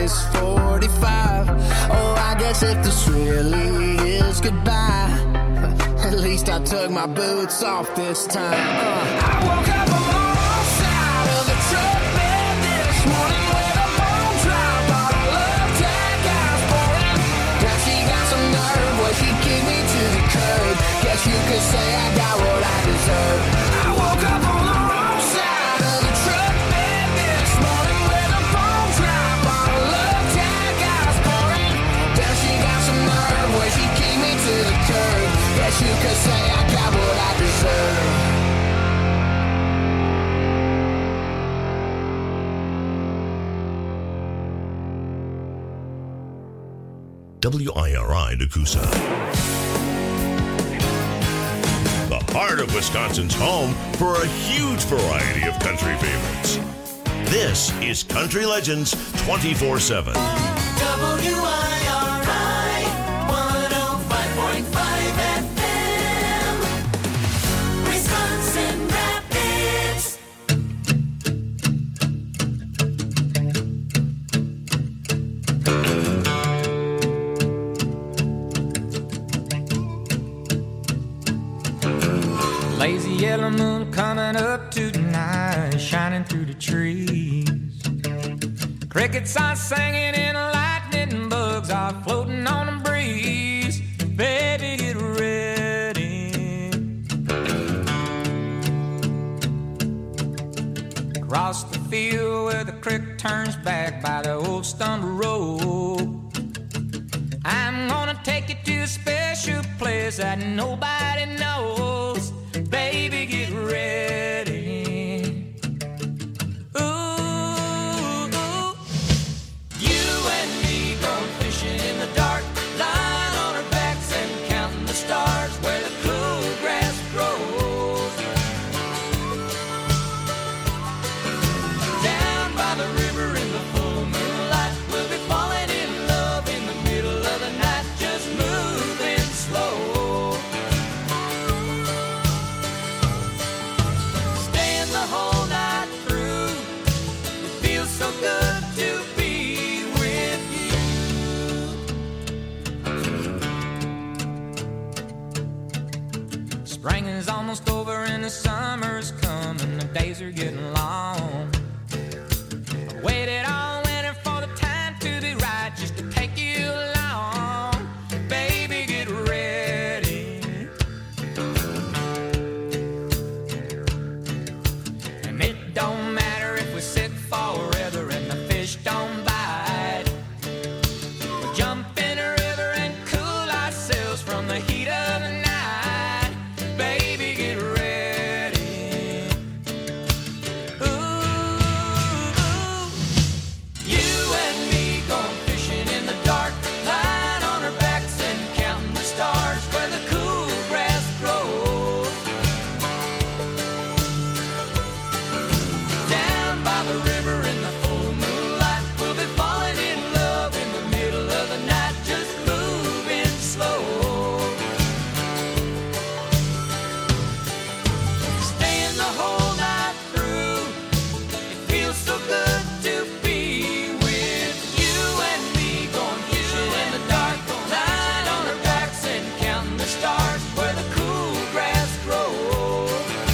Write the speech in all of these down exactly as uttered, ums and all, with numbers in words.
this forty-five. Oh, I guess if this really is goodbye, at least I took my boots off this time. uh. I woke up on the wrong side of the truck bed this morning with a bone dry bottle of Jack I was pouring. Now she got some nerve where she kicked me to the curb. Guess you could say I got what I deserve. I woke up on the wrong side of the truck bed this morning with a bone dry bottle of Jack I was pouring. Now she got some nerve where she kicked me to the curb. Guess you could say I got what I deserve. W I R I Nakusa. The heart of Wisconsin's home for a huge variety of country favorites. This is Country Legends twenty-four seven. W I R I one oh five point five F M, Wisconsin Rapids. Lazy yellow moon coming up tonight, shining through the trees. Crickets are singing and lightning bugs are floating on the breeze. Baby, get ready. Across the field where the creek turns back by the old stone road, I'm gonna take you to a special place that nobody knows. Baby, get ready. Ooh, ooh. You and me going fishing in the dark, lying on our backs and counting the stars where the cool grass grows. Down by the river in the full moonlight, we'll be falling in love in the middle of the night, just moving slow. Staying the whole night through, it feels so good to be with you. Spring is almost over and the summer's coming, the days are getting long. I waited all winter for the time to be right, just to take you along. Baby, get ready. And it don't matter if we sit forever and the fish don't bite. We'll jump in a river and cool ourselves from the heat of the night. Baby, get ready. Ooh, ooh. You and me going fishing in the dark, lying on our backs and counting the stars where the cool grass grows. Down by the river in the full moonlight, we'll be falling in love in the middle of the night, just moving slow. Staying the whole night through, it feels so good to be with you and me going fishing in the dark, lying on our backs and counting the stars where the cool grass grows.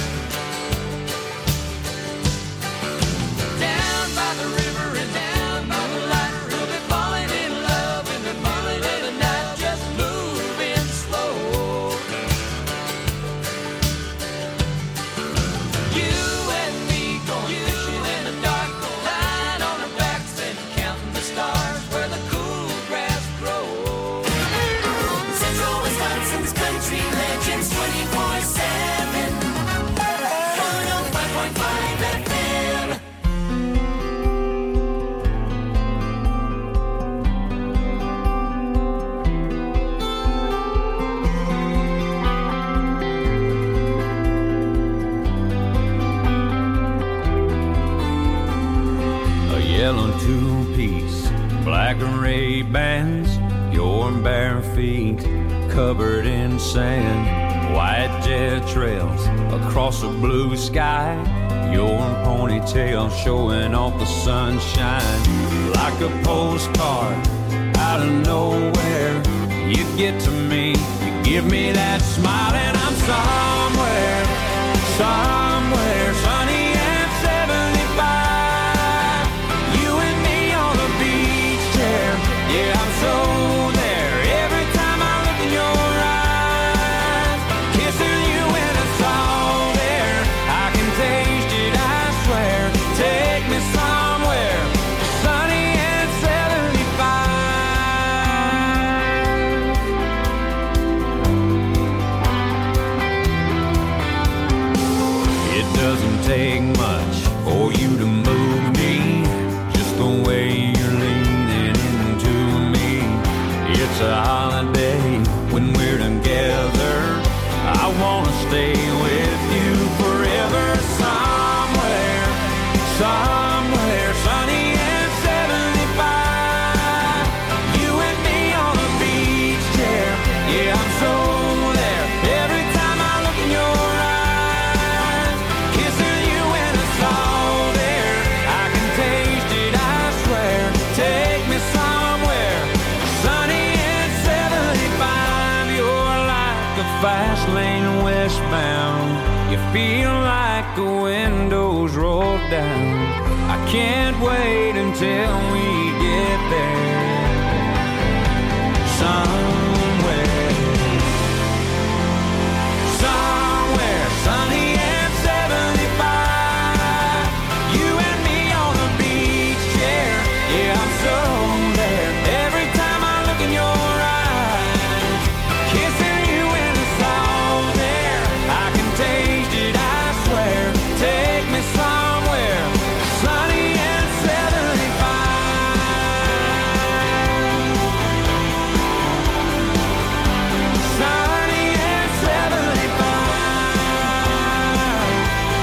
Down by the river and down by the light, we'll be falling in love in the middle of the night, just moving slow. You and me going fishing in the dark, lying on our backs and counting the stars where the cool grass grows. Central Wisconsin's Country Legends twenty-four seven, one oh five point five F M. A yellow two-piece, black and red bands, your bare feet covered in sand, white jet trails across a blue sky, your ponytail showing off the sunshine. like a postcard out of nowhere. You get to me, you give me that smile, and I'm somewhere, somewhere sunny and seventy-five. You and me on the beach chair, yeah, I'm so there. Every time I look in your eyes, kissing you in a salt air, I can taste it, I swear. Take me somewhere sunny and seventy-five. It doesn't take much for you to move me, just the way you're leaning into me. It's a holiday when we're together. I wanna stay with you forever. Somewhere, somewhere sunny and seventy-five. You and me on a beach chair, yeah, I'm so there. Every time I look in your eyes, kissing you in a salt air, I can taste it, I swear. Take me somewhere sunny and seventy-five. You're like a fast lane westbound. You feel like the windows roll down. I can't wait until we get there. Somewhere, somewhere sunny and seventy-five. You and me on a beach chair, yeah, I'm so there. Every time I look in your eyes, kissing you in the salt air, I can taste it, I swear. Take me somewhere sunny and seventy-five. Sunny and seventy-five.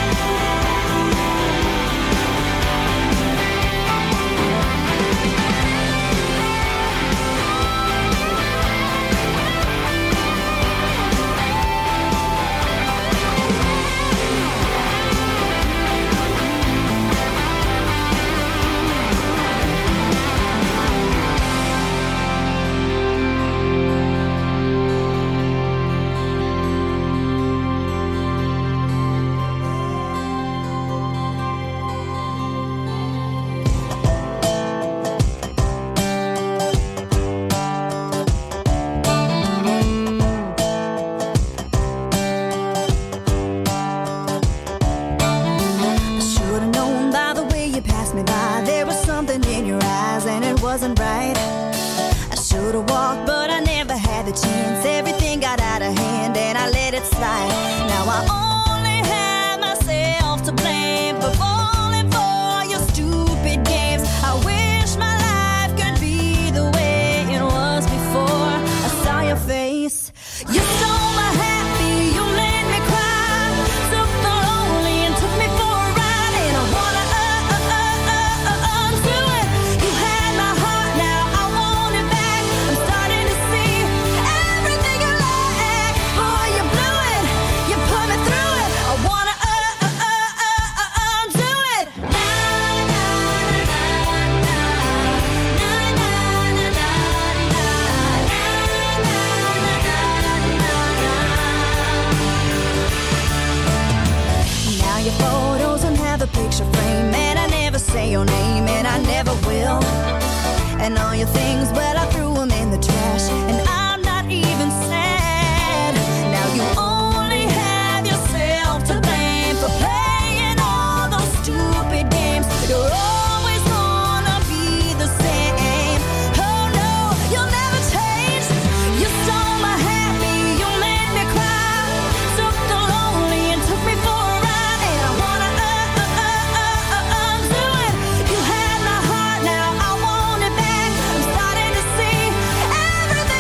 I should've known by the way you passed me by. There was something in your eyes and it wasn't right. I should've walked, but I never had the chance. Everything got out of hand and I let it slide. Now I only have myself to blame for falling for your stupid games. I wish my life could be the way it was before I saw your face. You stole my happy, you made me cry. Took the lonely and took me for a ride. And I wanna uh, uh, uh, uh, uh, undo it. You had my heart, now I want it back. I'm starting to see everything you lack. Boy, you blew it, you put me through it. I wanna uh, uh, uh, uh, uh, undo it. Na, na, na, na, na, na, na, na, Now your photos don't have a picture frame, and I never say your name, and I never will. And all your things, well, I threw them in the trash, and I'm not even sad. Now you only have yourself to blame for playing all those stupid games. You're always gonna be the same. Oh no, you'll never change. You stole my happy, you made me cry. Took the lonely and took me for a ride. And I wanna uh, uh, uh, uh, uh, undo it. You had my heart, now I want it back. I'm starting to see everything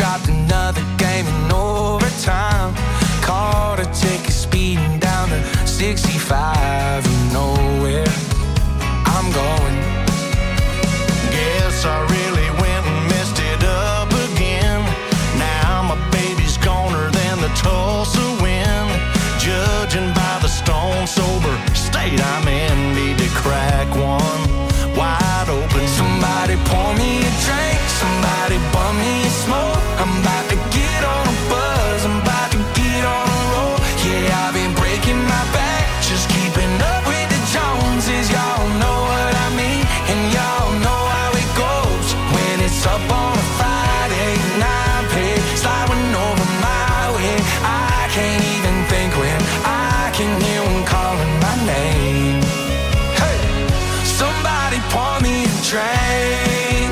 dropped another game in overtime. Caught a ticket speeding down to sixty-five. You know where I'm going. Guess I really went and messed it up again. Now my baby's goner than the Tulsa wind. Judging by the stone sober state I'm in, need to crack one wide open. Somebody pour me a drink, somebody bum me a smoke. I'm about to get on a buzz, I'm about to get on a roll. Yeah, I've been breaking my back, just keeping up with the Joneses. Y'all know what I mean, and y'all know how it goes. When it's up on a Friday night, pay sliding over my way. I can't even think when I can hear them calling my name. Hey, somebody pour me a drink,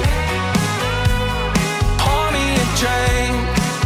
pour me a drink.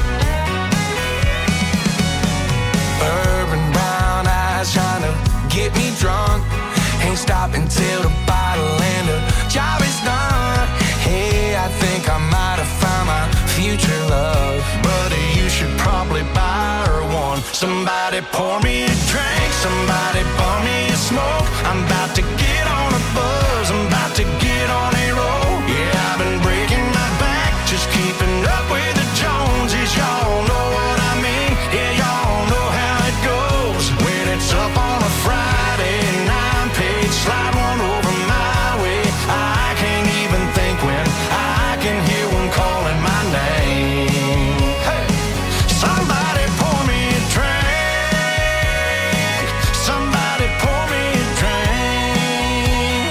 Urban brown eyes trying to get me drunk. Ain't stopping till the bottle and the job is done. Hey, I think I might have found my future love. Buddy, you should probably buy her one. Somebody pour me a drink, somebody bum me a smoke. I'm about to get on a buzz, I'm about to get on a roll. Yeah, I've been breaking my back, just keeping up with the Joneses. Y'all know what I mean, yeah, y'all know how it goes. When it's up on a Friday nine page, slide one over my way. I can't even think when I can hear one calling my name. Hey, somebody pour me a drink, somebody pour me a drink.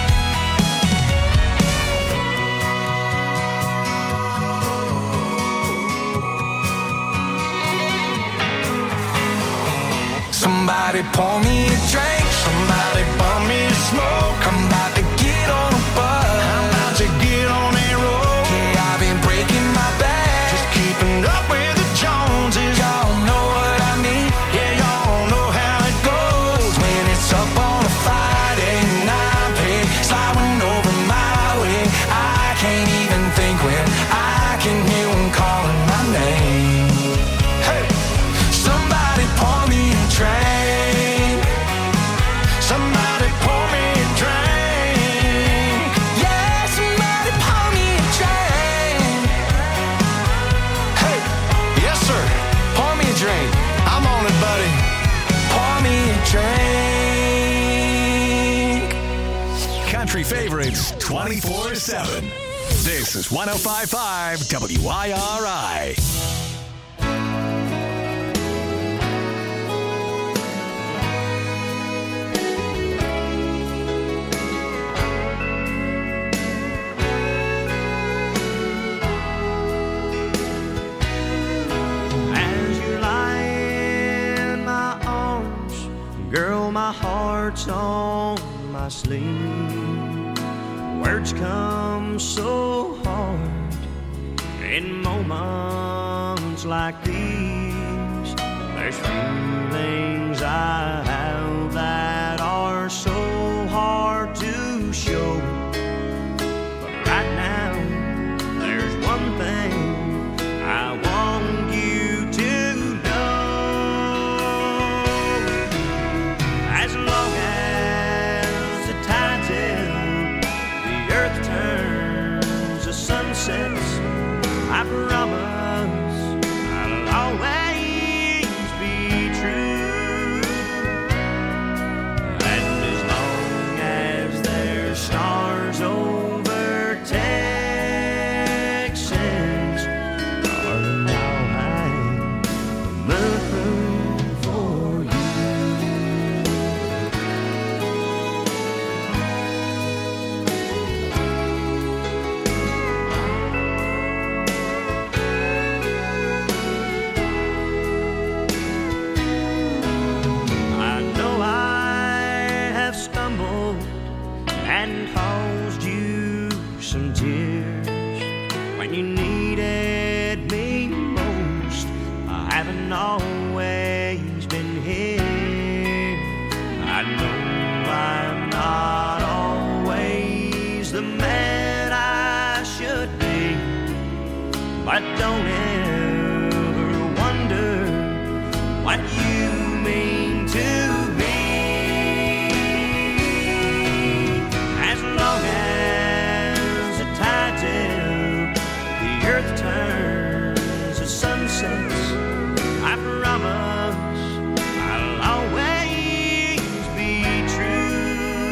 Somebody pour me a drink, somebody bum me a smoke. I'm about to get on a buzz, I'm about to get on a roll. yeah, I've been breaking my back, Just keeping up with the Joneses. y'all know what I mean, Yeah, y'all know how it goes. when it's up on a Friday night, pay sliding over my way. I can't even think when I can hear them calling my name. Hey, somebody pour me a drink, Somebody pour me a drink. yeah, somebody pour me a drink. Hey, yes sir, pour me a drink. I'm on it, buddy. Pour me a drink. Country favorites twenty-four seven. This is one oh five point five W I R I. As you lie in my arms, girl, my heart's on my sleeve. Words come so hard in moments like these. There's feelings I have that are so hard to show. But right now, there's one thing I want you to know. As long as the tide's in, the earth turns, the sun sets, I promise I'll always be true. And as long as there's stars what you mean to me. As long as the tides in, the earth turns, the sun sets, I promise I'll always be true.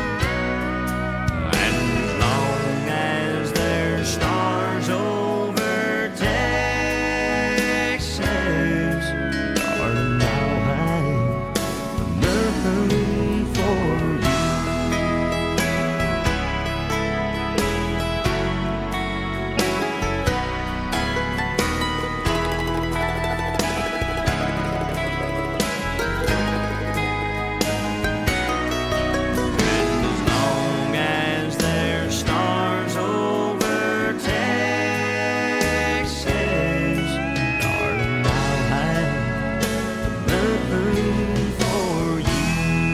And as long as there's stars over Texas, darling, I'll hide the moon for you. And as long as there's stars over Texas, darling, I'll hide the moon for you.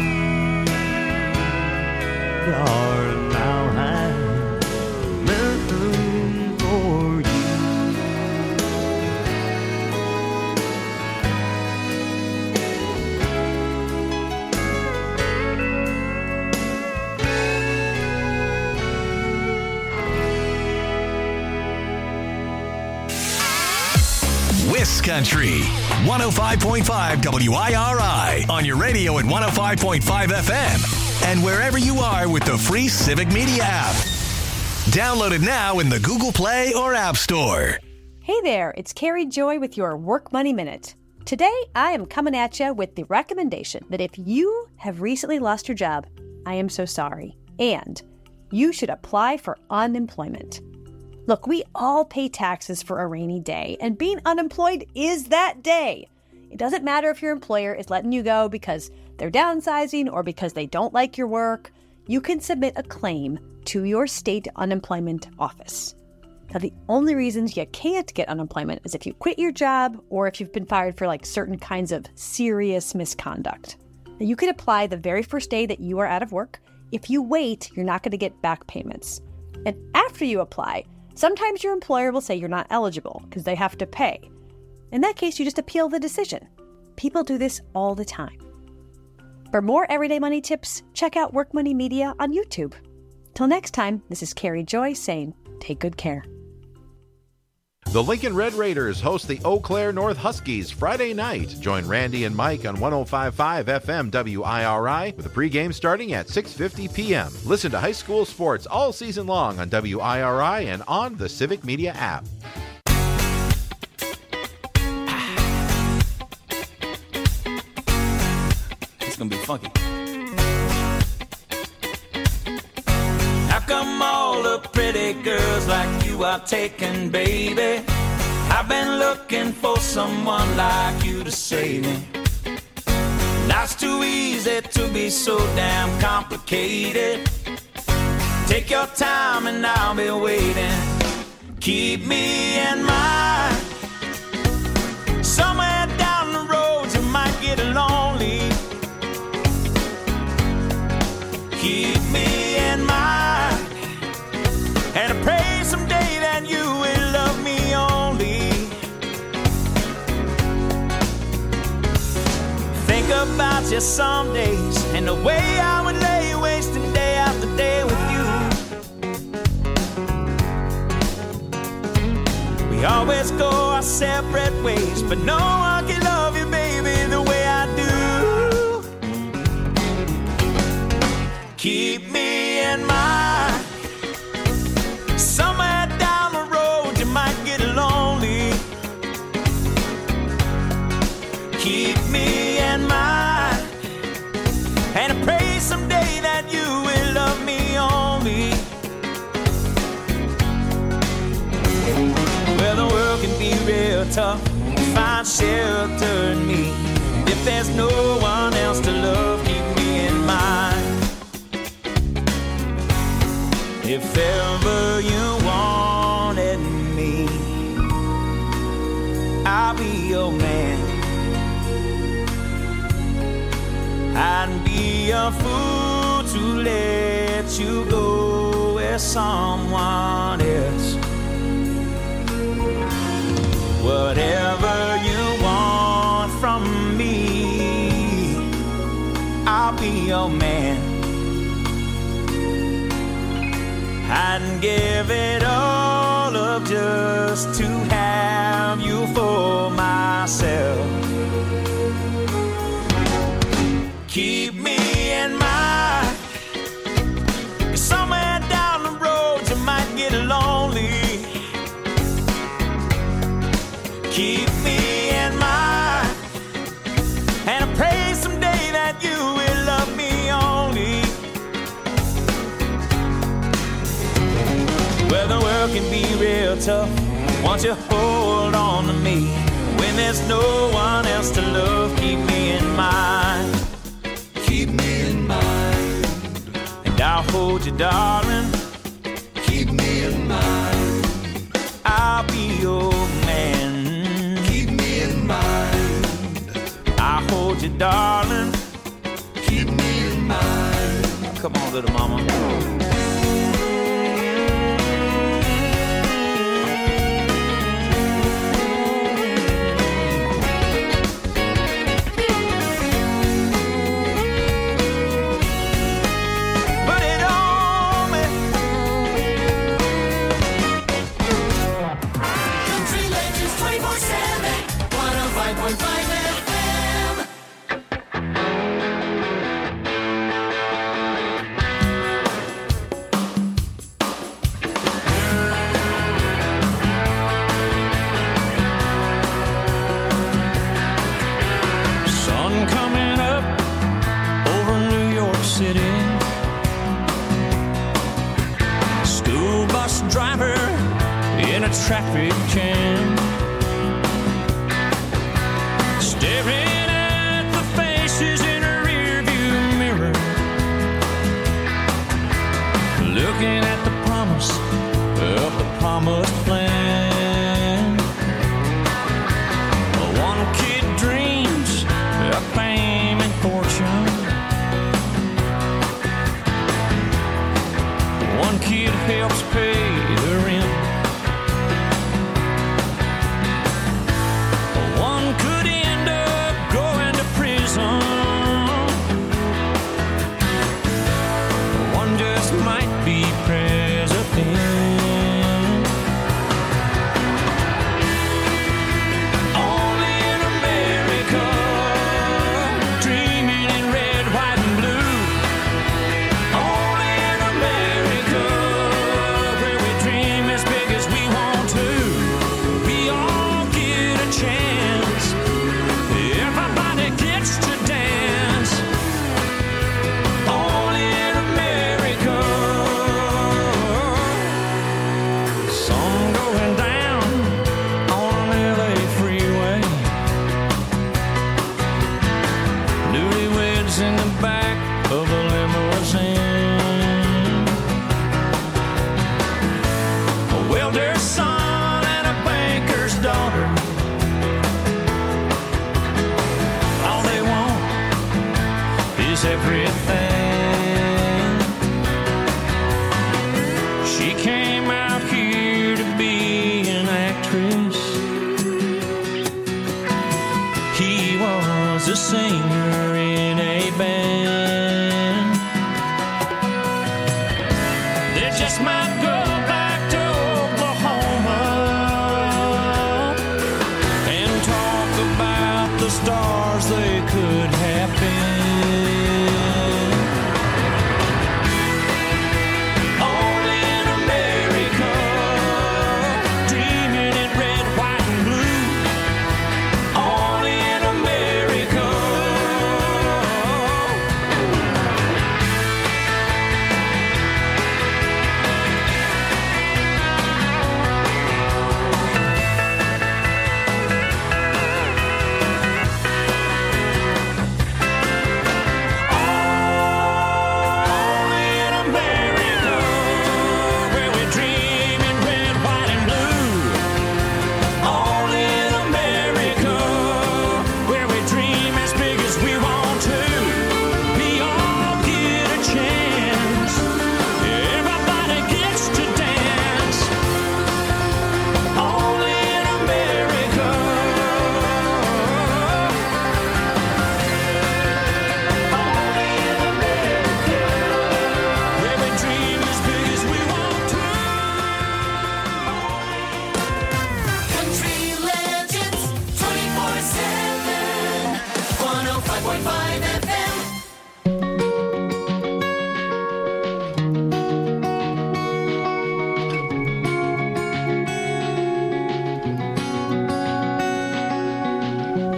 Darling, I'll hide the moon for you. Wiss Country, one oh five point five W I R I, on your radio at one oh five point five F M, and wherever you are with the free Civic Media app. Download it now in the Google Play or App Store. Hey there, it's Carrie Joy with your Work Money Minute. Today, I am coming at you with the recommendation that if you have recently lost your job, I am so sorry, and you should apply for unemployment. Look, we all pay taxes for a rainy day, and being unemployed is that day. It doesn't matter if your employer is letting you go because they're downsizing or because they don't like your work. You can submit a claim to your state unemployment office. Now, the only reasons you can't get unemployment is if you quit your job or if you've been fired for like certain kinds of serious misconduct. Now, you can apply the very first day that you are out of work. If you wait, you're not going to get back payments. And after you apply, sometimes your employer will say you're not eligible because they have to pay. In that case, you just appeal the decision. People do this all the time. For more everyday money tips, check out Work Money Media on YouTube. Till next time, this is Carrie Joy saying, take good care. The Lincoln Red Raiders host the Eau Claire North Huskies Friday night. Join Randy and Mike on one oh five point five F M W I R I with a pregame starting at six fifty p.m. Listen to high school sports all season long on W I R I and on the Civic Media app. It's gonna be funky. How come all the pretty girls like you are taken, baby? I've been looking for someone like you to save me. Life's too easy to be so damn complicated. Take your time and I'll be waiting. Keep me in mind. Somewhere down the road you might get lonely. Keep me in mind. And I pray someday that you will love me only. Think about you some days and the way I would lay wasting day after day with you. We always go our separate ways, but no one can love you, baby, the way I do. Keep me in mind. Somewhere down the road you might get lonely. Keep me in mind. And I pray someday that you will love me only. Well, the world can be real tough. Find shelter in me. If there's no one else to love, keep me in mind. If ever you wanted me, I'll be your man. I'd be a fool to let you go with someone else. Whatever you want from I'll be your man. I'd give it all up just to have you for myself. Keep me in mind, somewhere down the road you might get lonely. Keep me in mind, and I pray someday that you will love me only. Well, the world can be real tough once you hold on to me. When there's no one else to love, keep me in mind. Keep me in mind, and I'll hold you, darling. Keep me in mind, I'll be your man. Keep me in mind, I'll hold you, darling. Keep me in mind. Come on, little mama. Traffic jam, staring at the faces in a rearview mirror, looking at the promise of the promised plan. One kid dreams of fame and fortune, one kid helps pay the rent.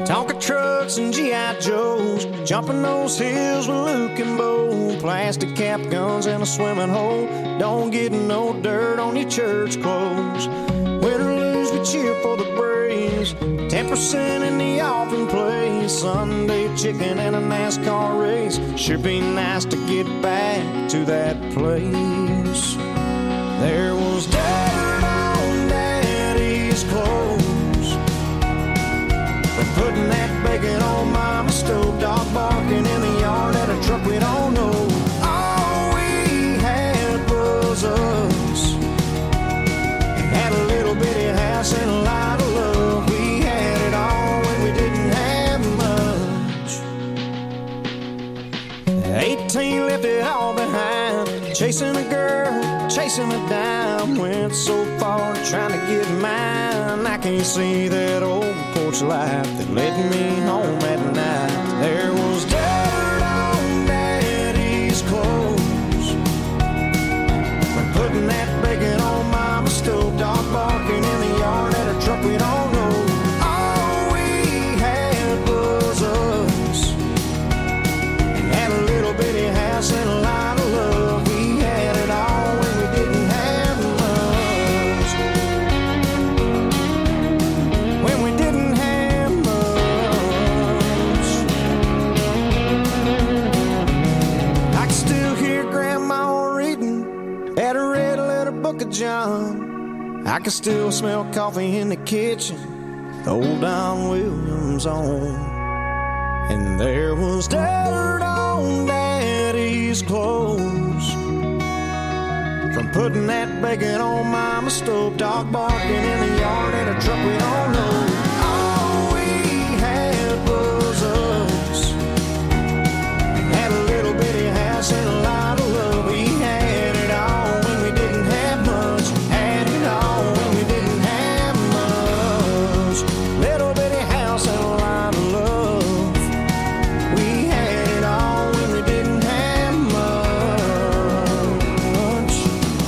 Tonka trucks and G I Joes, jumping those hills with Luke and Bo. Plastic cap guns and a swimming hole. Don't get no dirt on your church clothes. Win or lose, we cheer for the Braves. Ten percent in the offering place. Sunday chicken and a NASCAR race. Sure be nice to get back to that place. There was dirt on Daddy's clothes. We're putting that bacon on Mama's stove. Dog barking in the yard at a truck we don't know. All we had was us. Had a little bitty house and a lot of love. We had it all when we didn't have much. eighteen left it all behind. Chasing a girl, chasing a dime. Went so far trying to get mine. I can't see that old porch light that led me home at night. There was dirt on Daddy's clothes. We're putting that bacon on Mama's stove. Dog barking in the yard at a truck we don't know. All we had was us. Had a little bitty house and a lot of love. We had it all when we didn't have much. When we didn't have much. I can still hear Grandma reading at a red letter book of John. I can still smell coffee in the kitchen, old Don Williams on. And there was dirt on Daddy's clothes from putting that bacon on Mama's stove. Dog barking in the yard at a truck we don't know. All we had was us. Had a little bitty house and a lot of love. We had it all when we didn't have much. Had it all when we didn't have much. Little bitty house and a lot of love. We had it all when we didn't have much.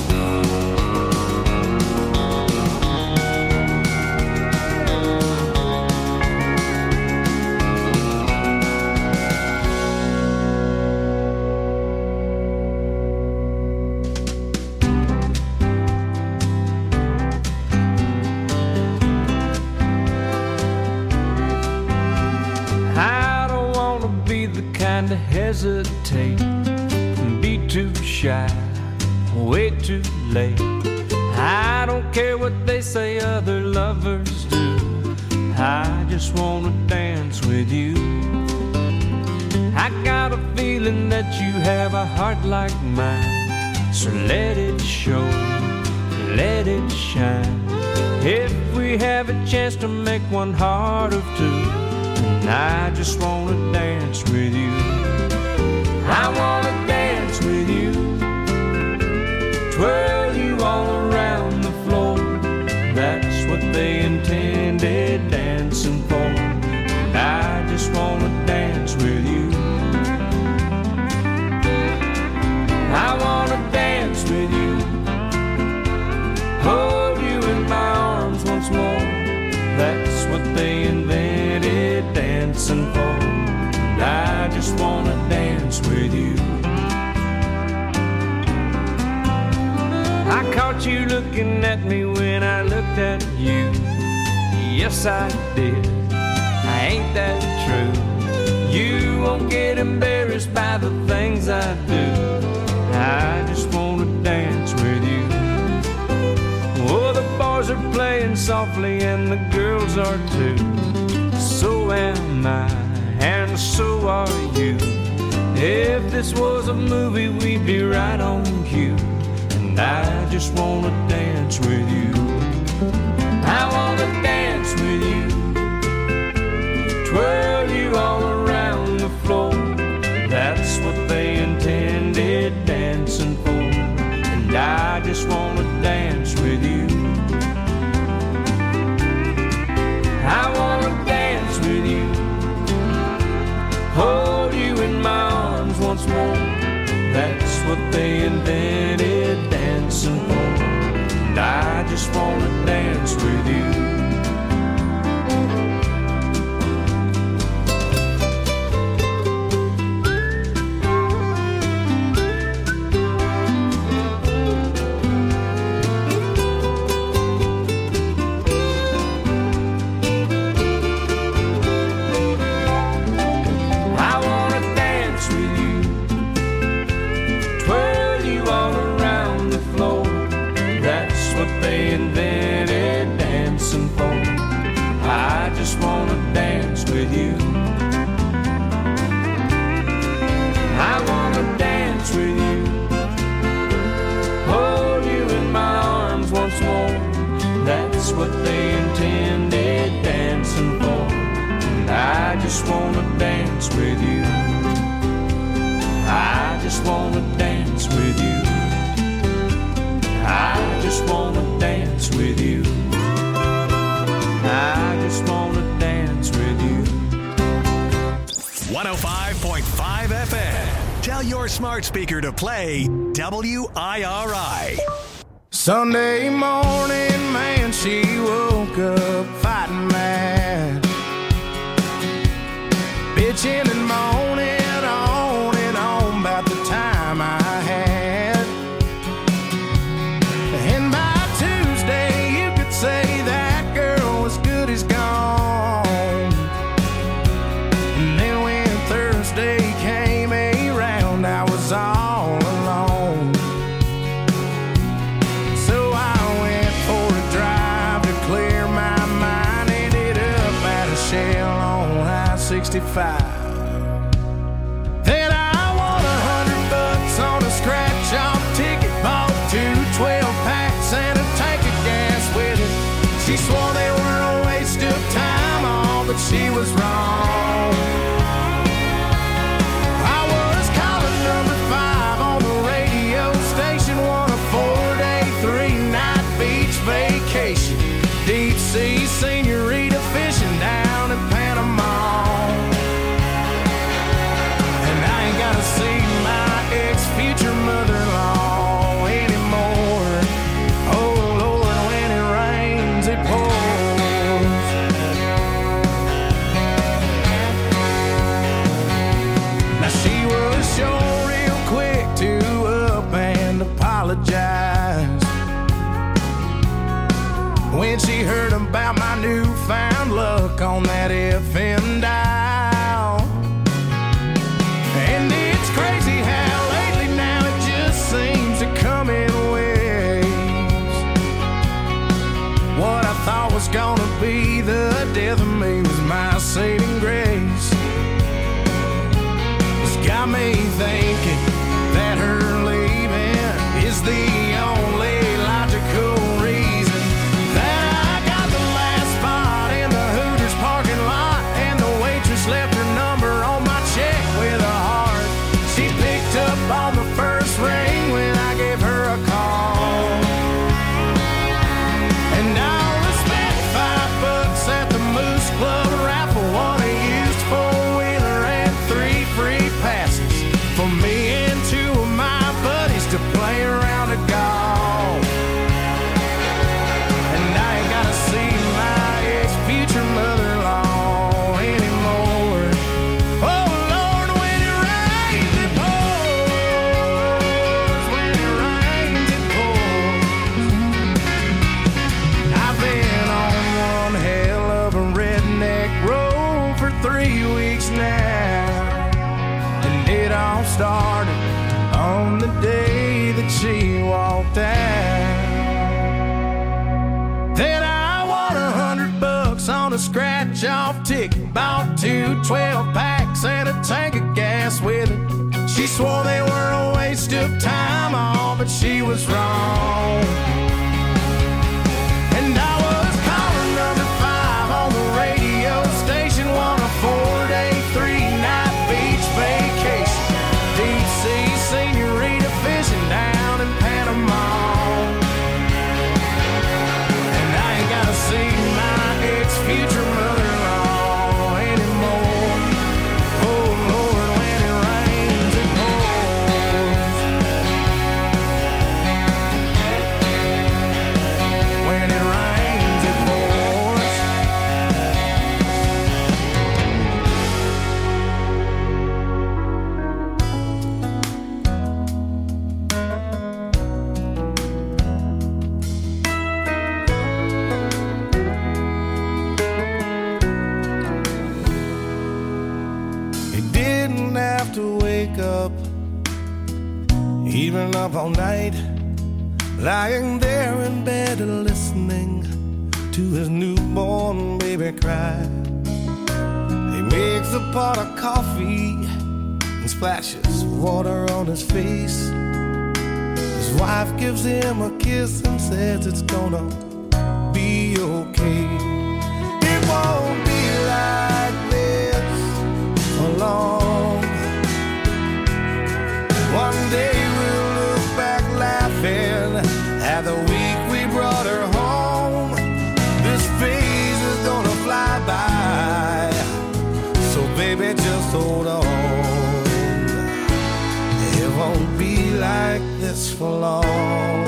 I don't want to be the kind to hesitate and be too shy, way too late. I don't care what they say other lovers do. I just want to dance with you. I got a feeling that you have a heart like mine, so let it show, let it shine. If we have a chance to make one heart of two, I just wanna dance with you. I wanna dance with you, twirl you all around the floor. That's what they intended dancing for. And I just wanna dance with you. I wanna dance with you, hold you in my arms once more. That's what they invented dancing for. And I just wanna dance with you. I caught you looking at me when I looked at you. Yes, I did. Ain't that true? You won't get embarrassed by the things I do. I just wanna dance with you. Oh, the boys are playing softly and the girls are too. So am I, and so are you. If this was a movie, we'd be right on cue. And I just wanna dance with you. I wanna dance with you, twirl you all around the floor. That's what they intended dancing for. And I just wanna dance with you. I wanna dance with you, hold you in my arms once more. That's what they invented dancing for. And I just wanna dance with you. just wanna dance with you. I wanna dance with you, hold you in my arms once more. That's what they intended dancing for. And I just wanna dance with you. I just wanna dance with you. I just wanna dance with you. I just wanna dance with you. one oh five point five F M. Tell your smart speaker to play W I R I. Sunday morning, man, she woke up fighting mad, bitching and moaning on and on about the time I had. And by Tuesday, you could say that girl was good as gone. And then when Thursday came around, I was all alone. So I went for a drive to clear my mind. Ended up at a Shell on I sixty-five. Then I won a hundred bucks on a scratch-off ticket. Bought two twelve packs and a tank of gas with it. She swore they were a waste of time, all, but she was wrong. I was calling number five on the radio station, won a four-day, three-night beach vacation. Deep sea senorita fishing down in Panama. And I ain't gotta see my ex-future mother-in-law anymore. Oh Lord, when it rains, it pours. Now she was sure real quick to up and apologize when she heard about my newfound luck on that F M dial. And it's crazy how lately now it just seems to come in waves. What I thought was gonna be the death of me was my saving grace. It's got me thinking that her leaving is the only logical reason that I got the last spot in the Hooters parking lot, and the waitress left her number on my check with a heart. She picked up on the first ring when I gave her a call. And I'll spent five bucks at the Moose Club raffle, won a used four-wheeler and three free passes for me and two of my buddies to play around a golf. And I ain't gotta see my ex-future mother-in-law anymore. Oh Lord, when it rains, it pours. When it rains, it pours. I've been on one hell of a redneck road for three weeks now. And it all started on the day that she walked out. Then I won a hundred bucks on a scratch-off ticket. Bought two twelve packs and a tank of gas with it. She swore they were a waste of time, all, but she was wrong. And I was calling number five on the radio station, won a four-day, three-night beach vacation. Deep sea senorita fishing down in Panama. And I ain't gotta see my ex-future mother-in-law anymore. Oh Lord, when it rains, it pours. When it rains, it pours. He didn't have to wake up, even up all night, lying there in bed listening to his newborn baby baby cry. He makes a pot of coffee and splashes water on his face. His wife gives him a kiss and says it's gonna be okay. It won't be like this for long. One day we'll look back laughing at the week we brought her home. This phase is gonna fly by, so baby just hold on. It won't be like this for long.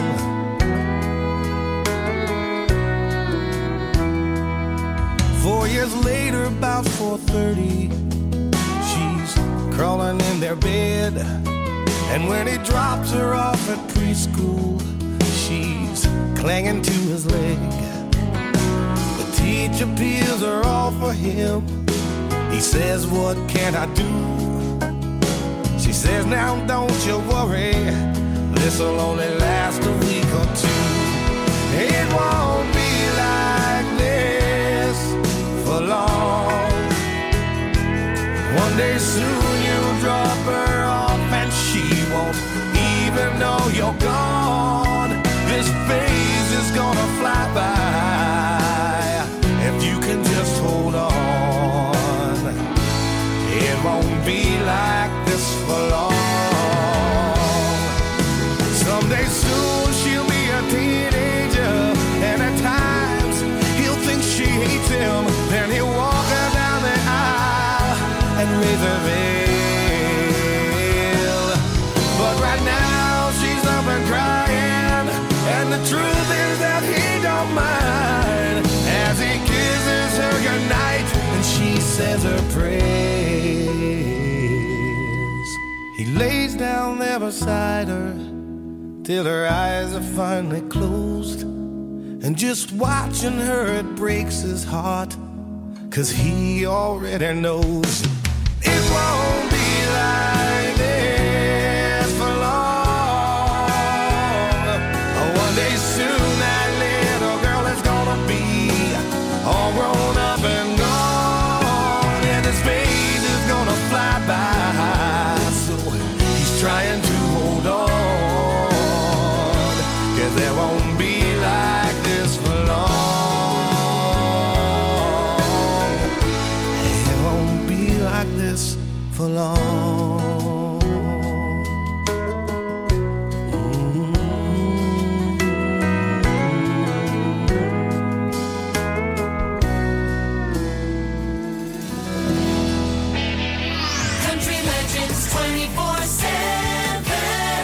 Four years later, about four thirty, she's crawling in their bed. And when he drops her off at preschool, she's clinging to his leg. The teacher peels her off for him. He says, what can I do? She says, now don't you worry, this'll only last a week or two. It won't be like this for long. One day soon you'll drop her off and she won't even know you're gone. This phase is gonna fly by if you can just hold on. It won't be like this for long. Someday soon she'll be a teenager, and at times he'll think she hates him. Then he'll walk her down the aisle and raise her veil. But right now she's up and crying, and the truth is that he don't mind as he kisses her goodnight and she says her prayers. He lays down there beside her till her eyes are finally closed, and just watching her it breaks his heart, 'cause he already knows it won't be like this for long. One day soon that little girl is gonna be all grown up and gone, and his face is gonna fly by, so he's trying to hold on, 'cause there won't be like this for long. It won't be like this for long. Country Legends twenty-four seven.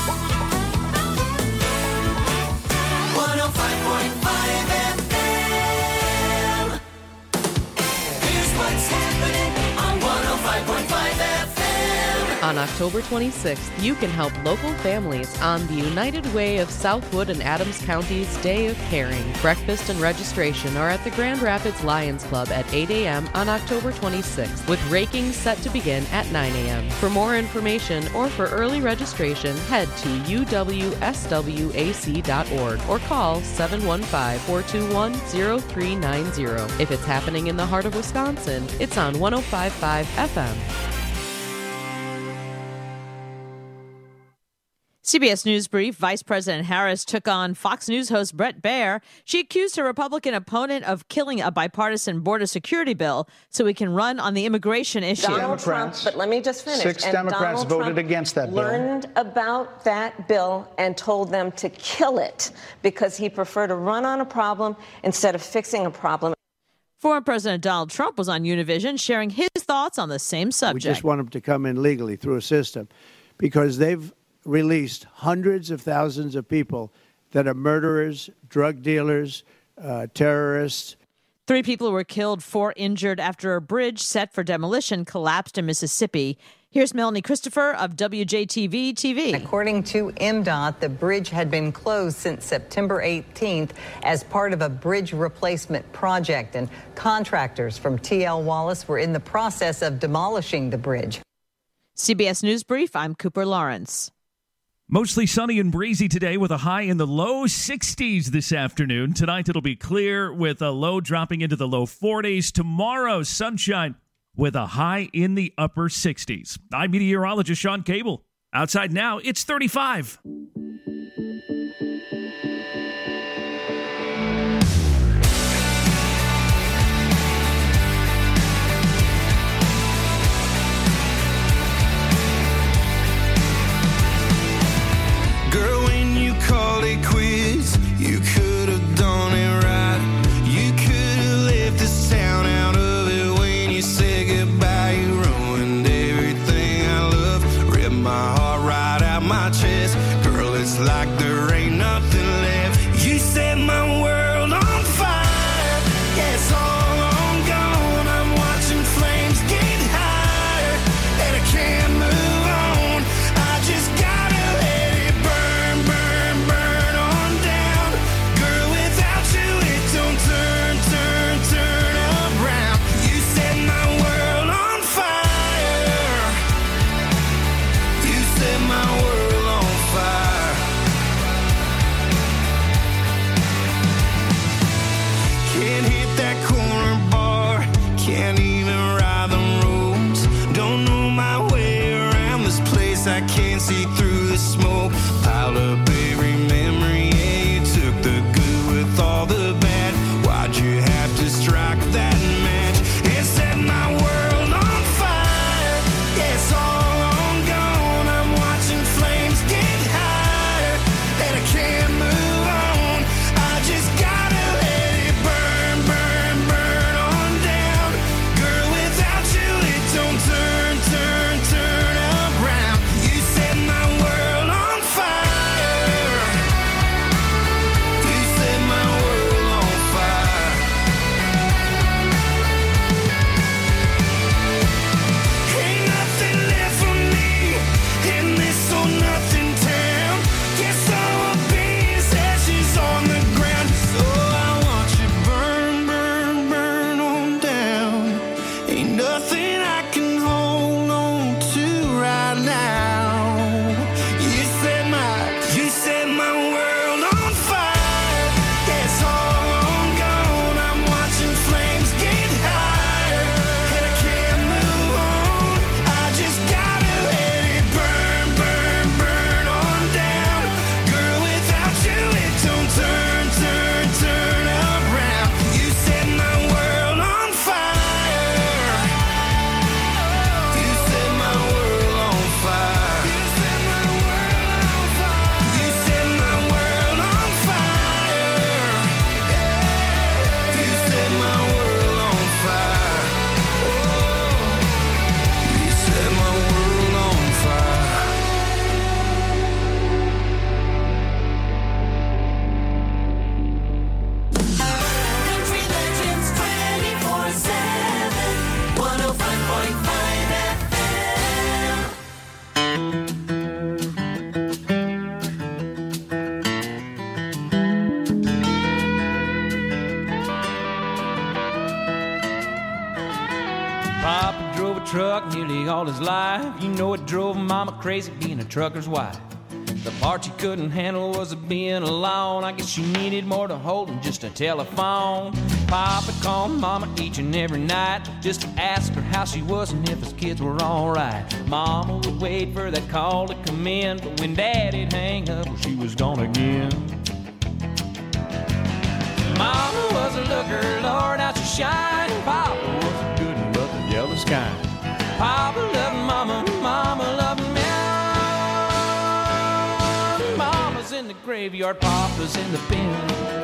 one oh five point five F M. Here's what's happening on one oh five point five F M. On October twenty-sixth, you can help local families on the United Way of Southwood and Adams County's Day of Caring. Breakfast and registration are at the Grand Rapids Lions Club at eight a.m. on October twenty-sixth, with raking set to begin at nine a.m. For more information or for early registration, head to u w s w a c dot org or call seven one five, four two one, zero three nine zero. If it's happening in the heart of Wisconsin, it's on one oh five point five F M. C B S News Brief, Vice President Harris took on Fox News host Bret Baier. She accused her Republican opponent of killing a bipartisan border security bill so he can run on the immigration issue. Donald Trump, but let me just finish. Six and Democrats Donald voted Trump against that bill. Learned about that bill and told them to kill it because he preferred to run on a problem instead of fixing a problem. Former President Donald Trump was on Univision sharing his thoughts on the same subject. We just want them to come in legally through a system because they've released hundreds of thousands of people that are murderers, drug dealers, uh, terrorists. Three people were killed, four injured after a bridge set for demolition collapsed in Mississippi. Here's Melanie Christopher of W J T V T V. According to M DOT, the bridge had been closed since September eighteenth as part of a bridge replacement project, and contractors from T L Wallace were in the process of demolishing the bridge. C B S News Brief, I'm Cooper Lawrence. Mostly sunny and breezy today with a high in the low sixties this afternoon. Tonight it'll be clear with a low dropping into the low forties. Tomorrow, sunshine with a high in the upper sixties. I'm meteorologist Sean Cable. Outside now, it's thirty-five. Girl, when you called it quits, you could have done it right. You could have left this town out of it when you said goodbye. You ruined everything I love, ripped my heart right out my chest. Girl, it's like there ain't nothing left. You set my world on fire. Yeah, it's all on gone. I'm watching flames get higher, and I can't move on. I just gotta let it burn, burn, burn on down. Girl, without you, it don't turn, turn, turn around. You set my world on fire. You set my world on fire. Can't hit that corner bar, can't even ride the roads. Don't know my way around this place, I can't see through the smoke. Piled up every memory, yeah, you took the good with all the bad. Why'd you have to strike that match and set my world on fire? Yeah, it's all on gone. I'm watching flames get higher, and I can't move on. I just gotta let it burn, burn, burn on down. Girl, without you, it don't turn, turn, turn around. You set my world on fire. You set my world on fire. Ain't nothing left for me in this or nothing town. Guess I will be as ashes on the ground. So I want you burn, burn, burn on down. Ain't nothing I can hold on to right now. You set my, you set my world on fire. Yeah, it's all on gone. I'm watching flames get higher, and I can't move on. I just gotta let it burn, burn, burn on down. Girl, without you, it don't turn, turn, turn around. You set my world on fire. You set my world on fire. You set my world on fire. You set my world on fire. You set my world on fire. Oh, you set my world on fire. Country Legends twenty-four seven, one oh five point five F M. Papa drove a truck nearly all his life. You know it drove Mama crazy being a trucker's wife. The part she couldn't handle was being alone. I guess she needed more to hold than just a telephone. Papa called Mama each and every night just to ask her how she was and if his kids were alright. Mama would wait for that call to come in, but when Daddy'd hang up, well, she was gone again. Mama was a looker, Lord, how she shined. Papa was a good and but the jealous kind. Papa loved Mama, Mama loved me. Mama's in the graveyard, Papa's in the pen.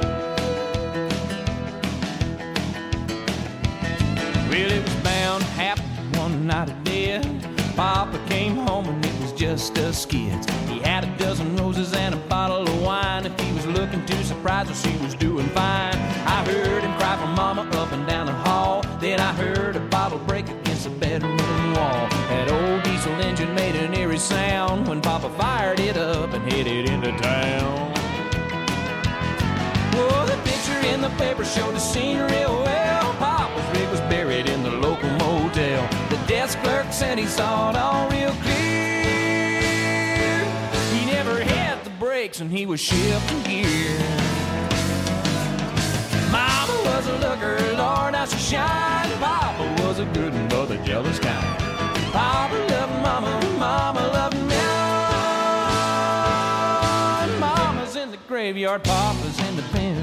Well, it was bound to happen one night of dead. Papa came home and it was just us kids. He had a dozen roses and a bottle of wine. If he was looking too surprised, well, she was doing fine. I heard him cry for Mama up and down the hall. Then I heard a bottle break against the bedroom wall. That old diesel engine made an eerie sound when Papa fired it up and headed into town. Well, the picture in the paper showed the scene real well. Papa's rig was buried in the local motel. The desk clerk said he saw it all real clear. He never brakes and he was shifting gear. Mama was a looker, Lord, how she shined. Papa was a good one, but the jealous kind. Papa loved Mama, Mama loved me. Mama's in the graveyard, Papa's in the pen.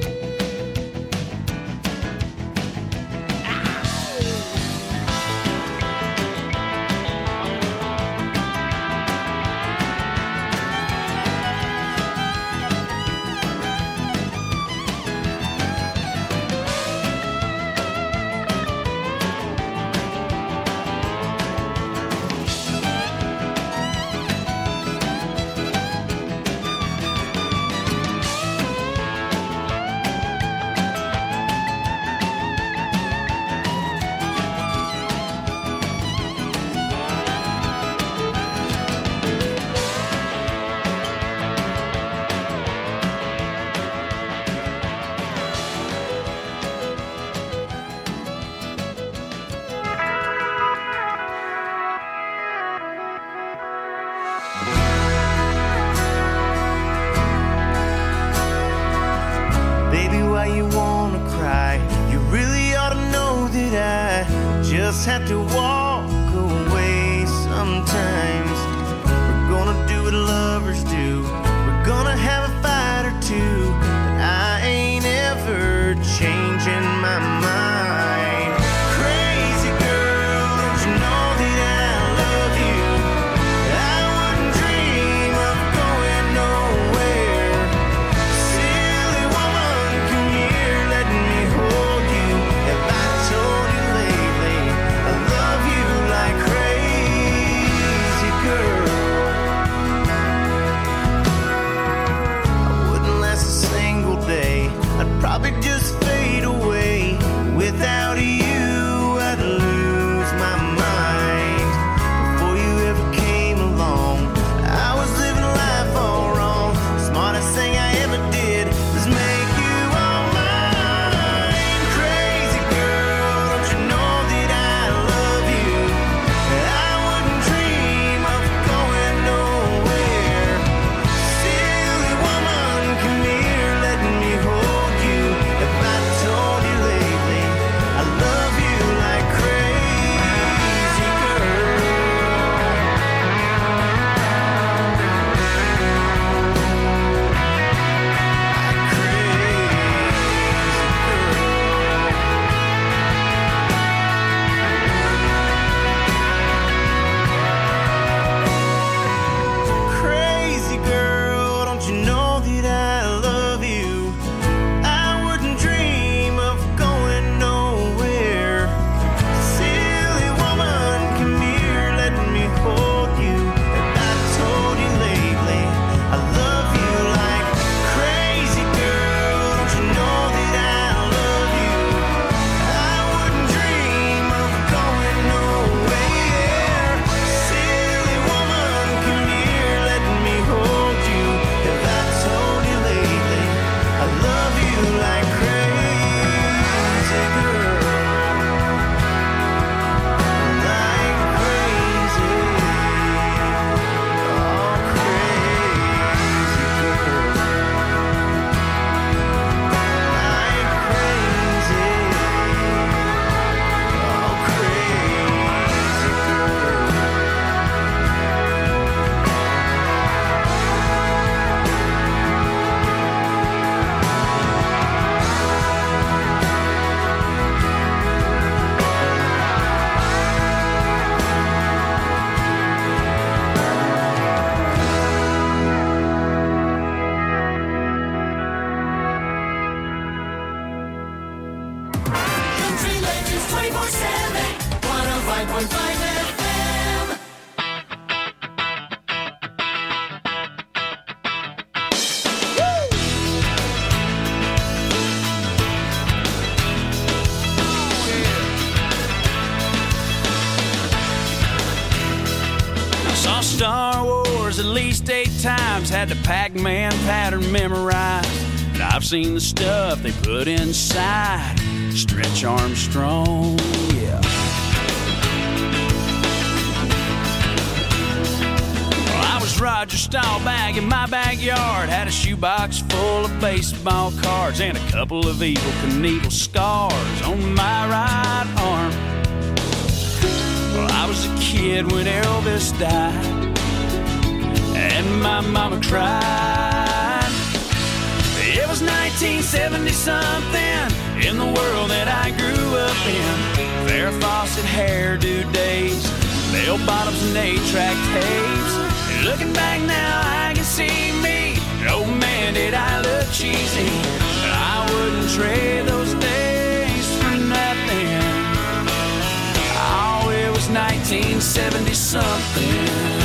Have to walk away sometimes. We're gonna do what lovers do. We're gonna have a fight or two, but I ain't ever changing my mind. Crazy girl, don't you know that I love you? I wouldn't dream of going nowhere. Silly woman, come here, let me hold you. Have I told you lately I love you like crazy girl? I wouldn't last a single day. I'd probably just fade away. Without you, I'd lose my mind. Before you ever came along, I was living life all wrong. Smartest thing I ever did was make you all mine. Crazy girl, don't you know that I love you? I wouldn't dream of going nowhere. Silly woman, come here, let me hold you. If I told you lately I love you like crazy girl. Crazy girl, don't you know that I love you? I wouldn't dream of going nowhere. Silly woman, come here, let me hold you. If I told you lately I love you like crazy girl, don't you know that I love you? I wouldn't dream of going nowhere. Silly woman, come here, let me hold you. If I told you lately I love you like crazy girl, like crazy, oh crazy girl, like crazy, oh crazy girl. Country Legends twenty-four seven, one oh five point five F M. I saw Star Wars at least eight times, had the Pac-Man pattern memorized. And I've seen the stuff they put inside Stretch Armstrong, yeah. Well, I was riding Dodger style bag in my backyard had a shoebox full of baseball cards and a couple of Evel Knievel scars on my right arm. Well, I was a kid when Elvis died, and my mama cried. It was nineteen seventy something in the world that I grew up in. Farrah Fawcett hairdo days, bell bottoms and eight-track tapes. And looking back now, I can see me. Oh man, did I look cheesy. I wouldn't trade those days for nothing. Oh, it was nineteen seventy something.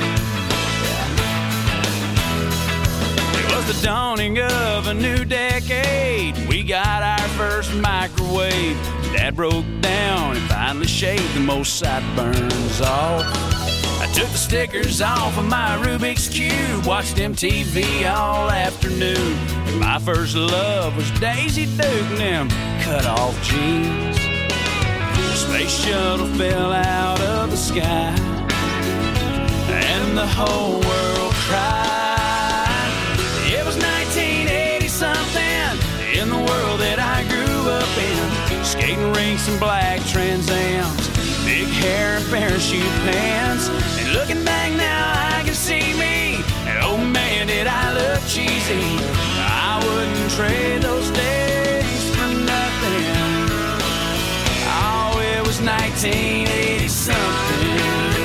It was the dawning of a new decade. We got our first microwave. Dad broke down and finally shaved the most sideburns off. I took the stickers off of my Rubik's Cube, watched M T V all afternoon. And my first love was Daisy Duke and them cut-off jeans. The space shuttle fell out of the sky, and the whole world cried. It was nineteen eighty something in the world that I grew up in. Skating rinks and black Trans Ams, big hair and parachute pants. And looking back now, I can see me. And oh man, did I look cheesy. I wouldn't trade those days for nothing. Oh, it was nineteen eighty something.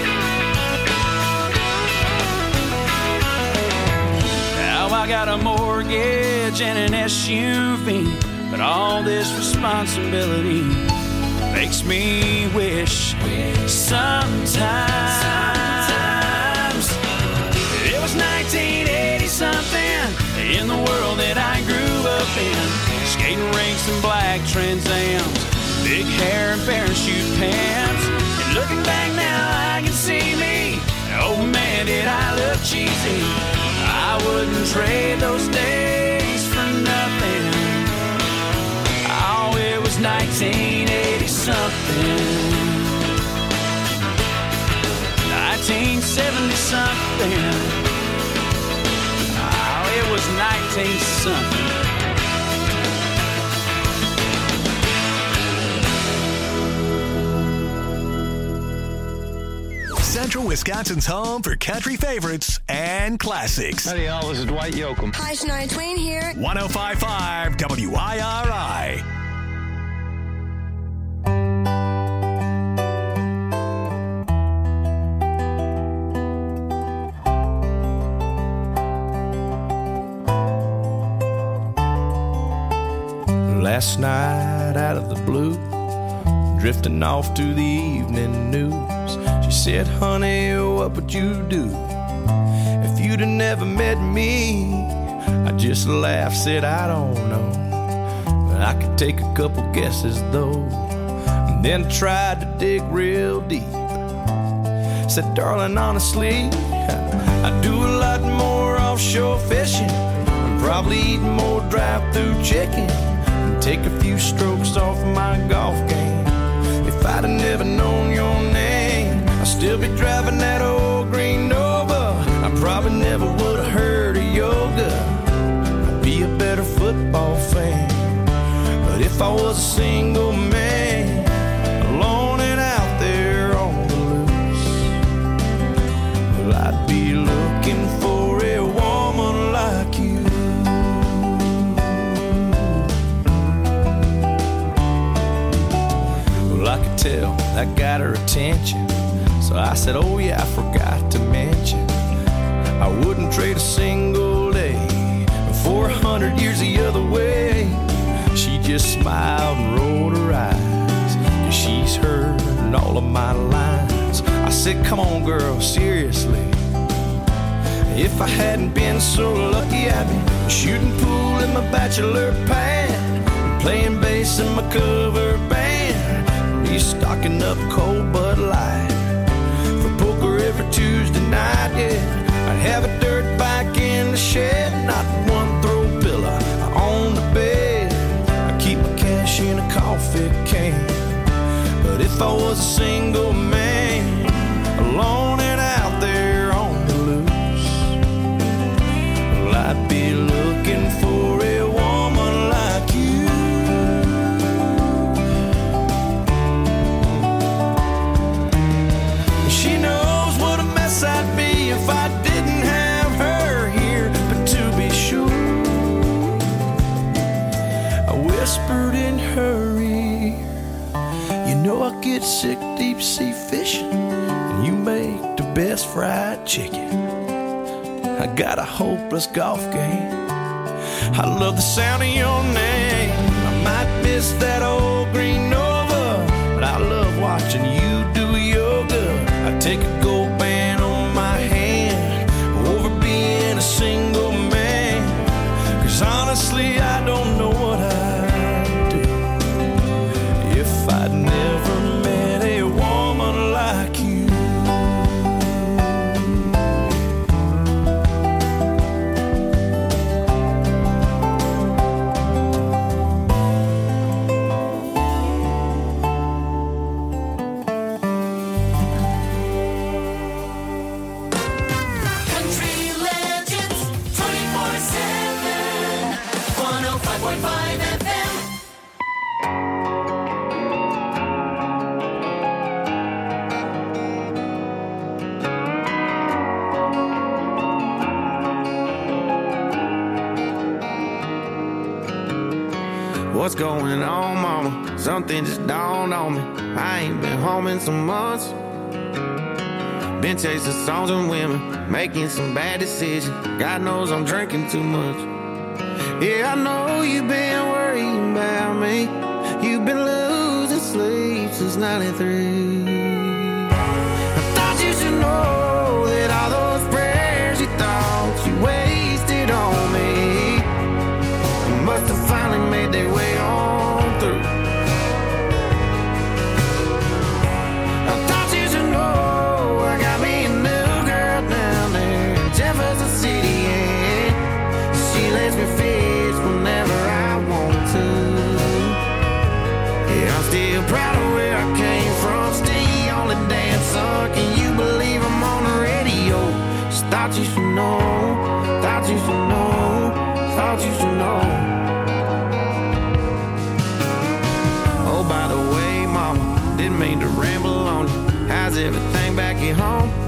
Now I got a mortgage and an S U V, but all this responsibility makes me wish sometimes. It was nineteen eighty something in the world that I grew up in. Skating rinks and black Trans Ams, big hair and parachute pants. And looking back now, I can see me. Oh man, did I look cheesy. I wouldn't trade those days for nothing. Oh, it was nineteen eighty something. nineteen seventy something. Oh, it was nineteen something. Central Wisconsin's home for country favorites and classics. Howdy, y'all. This is Dwight Yoakam. Hi, Shania Twain here. one oh five point five W I R I. Last night, out of the blue, drifting off to the evening news, she said, honey, what would you do if you'd have never met me? I just laughed, said, I don't know, but I could take a couple guesses though. And then tried to dig real deep. Said, darling, honestly, I do a lot more offshore fishing, and probably eat more drive-through chicken, and take a few strokes off my golf game. If I'd have never known your name, I'd still be driving that old green Nova. I probably never would have heard of yoga. I'd be a better football fan. But if I was a single man, alone and out there on the loose, well, I'd be looking for a woman like you. Well, I could tell that got her attention, so I said, oh yeah, I forgot to mention, I wouldn't trade a single day for a hundred years the other way. She just smiled and rolled her eyes, 'cause she's heard all of my lines. I said, come on girl, seriously, if I hadn't been so lucky, I'd be shooting pool in my bachelor pad, and playing bass in my cover band, restocking up cold Bud Light for poker every Tuesday night, yeah. I'd have a dirt bike in the shed, not one throw pillow on the bed. I keep my cash in a coffee can. But if I was a single man, alone and out there on the loose, get sick deep sea fishing, and you make the best fried chicken. I got a hopeless golf game. I love the sound of your name. I might miss that old green Nova, but I love watching you do yoga. I take a gold band on my hand over being a single man, 'cause honestly I don't know what I'd do if I'd never met a woman like you. What's going on, mama? Something just dawned on me. I ain't been home in some months. Been chasing songs and women, making some bad decisions. God knows I'm drinking too much. Yeah, I know you've been worrying about me. You've been losing sleep since ninety-three. I thought you should know that all those prayers you thought you wasted on me must have finally made their way on through. I thought you should know I got me a new girl down there in Jefferson City, and she lets me fish whenever I want to. Yeah, I'm still proud of where I came from, still the only dancer. Can you believe I'm on the radio? Just thought you should know, thought you should know, thought you should know. By the way, mama, didn't mean to ramble on you. How's everything back at home?